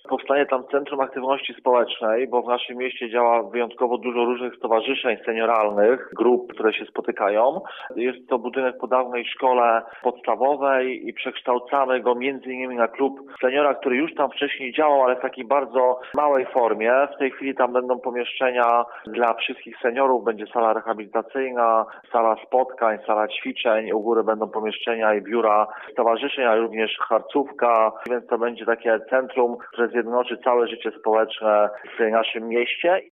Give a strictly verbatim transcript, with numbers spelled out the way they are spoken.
Powstanie tam Centrum Aktywności Społecznej, bo w naszym mieście działa wyjątkowo dużo różnych stowarzyszeń senioralnych, grup, które się spotykają. Jest to budynek po dawnej szkole podstawowej i przekształcamy go między innymi na klub seniora, który już tam wcześniej działał, ale w takiej bardzo małej formie. W tej chwili tam będą pomieszczenia dla wszystkich seniorów, będzie sala rehabilitacyjna, sala spotkań, sala ćwiczeń, u góry będą pomieszczenia i biura stowarzyszeń, ale również harcówka, więc to będzie takie centrum, które zjednoczy całe życie społeczne w naszym mieście.